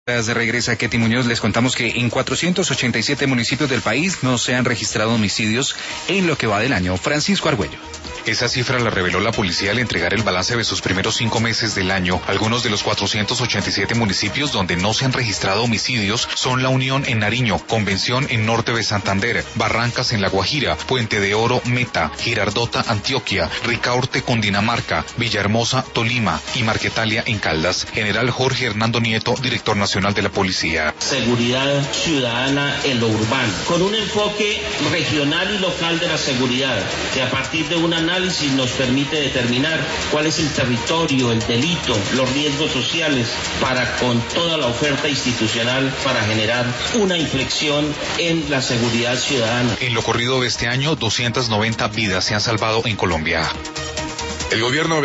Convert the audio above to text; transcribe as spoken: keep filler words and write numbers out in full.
Regresa Ketty Muñoz. Les contamos que en cuatrocientos ochenta y siete municipios del país no se han registrado homicidios en lo que va del año. Francisco Argüello. Esa cifra la reveló la policía al entregar el balance de sus primeros cinco meses del año. Algunos de los cuatrocientos ochenta y siete municipios donde no se han registrado homicidios son La Unión en Nariño, Convención en Norte de Santander, Barrancas en La Guajira, Puente de Oro, Meta, Girardota, Antioquia, Ricaurte, Cundinamarca, Villahermosa, Tolima y Marquetalia en Caldas. General Jorge Hernando Nieto, director nacional de la policía. Seguridad ciudadana en lo urbano, con un enfoque regional y local de la seguridad, que a partir de un análisis nos permite determinar cuál es el territorio, el delito, los riesgos sociales, para con toda la oferta institucional para generar una inflexión en la seguridad ciudadana. En lo corrido de este año, doscientas noventa vidas se han salvado en Colombia. El gobierno